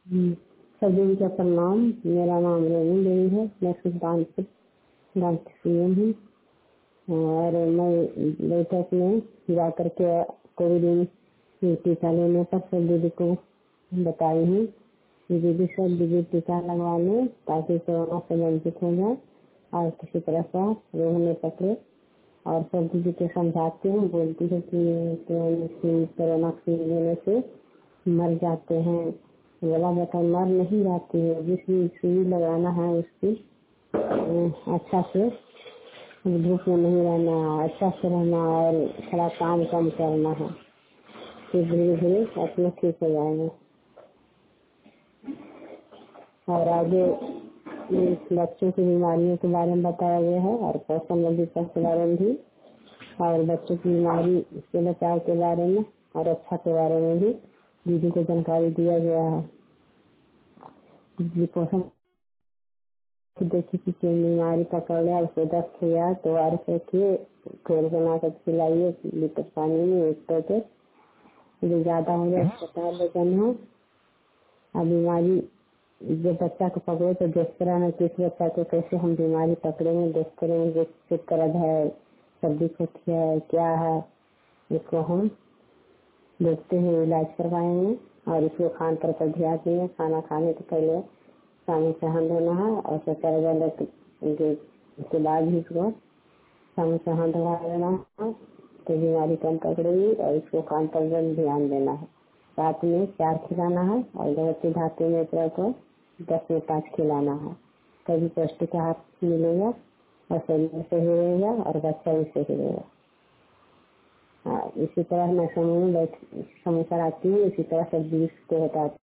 सभी का प्रणाम। मेरा नाम रेणु देवी है। मैं सुल्तानपुर गाँव की सीएम हूँ और मैं बैठक में जाकर के कोविड टीका लेने पर सब दीदी को बताई हूँ कि दीदी सब दीदी टीका लगवा लें ताकि कोरोना से वंचित हो जाए और किसी तरह का रोग नहीं पकड़े। और सब दीदी को समझाती हूँ, बोलती है कि कोरोना की लेने से मर जाते हैं। बोला बेटा मर नहीं जाती है, जिसकी सुई लगाना है उसकी अच्छा से धूप में नहीं रहना, अच्छा से रहना और थोड़ा काम कम करना है, फिर धीरे धीरे अपने ठीक हो जाएंगे। और आगे बच्चों की बीमारियों के बारे में बताया गया है और पोषण अधिकार के बारे में भी और बच्चों की बीमारी से बचाव के बारे में और अच्छा के बारे में भी दीदी को जानकारी दिया गया है। दीदी पोषण देखिए कि कोई बीमारी पकड़ लिया, उसको दस्त हुआ तो आर रखिए, घोल बना कर खिलाइए लीटर पानी में एक पैकेट। जो ज्यादा हो जाए अस्पताल ले जाना हो। और बीमारी जो बच्चा को पकड़े तो देखते रहना कि इस बच्चा को कैसे हम बीमारी पकड़ेंगे, देखते रहेंगे किस तरह है, सर्दी खोखी है क्या है, इसको हम देखते हुए इलाज करवाएंगे। और इसको खान पर ध्यान देंगे, खाना खाने से पहले पानी से हाथ धोना है और शक्कर वाले के बाद भी इसको पानी से हाथ धोवा देना है तो बीमारी कम पकड़ेगी। और इसको खान पर ध्यान देना है। रात में 4 खिलाना है और गर्भवती धातु में को 10 में 5 खिलाना है। तभी पौष्टिक आहार मिलेगा और शरीर सही रहेगा और बच्चा भी सही रहेगा। इसी तरह मैं समूह में समूह कराती हूँ, इसी तरह सब बीस को बताती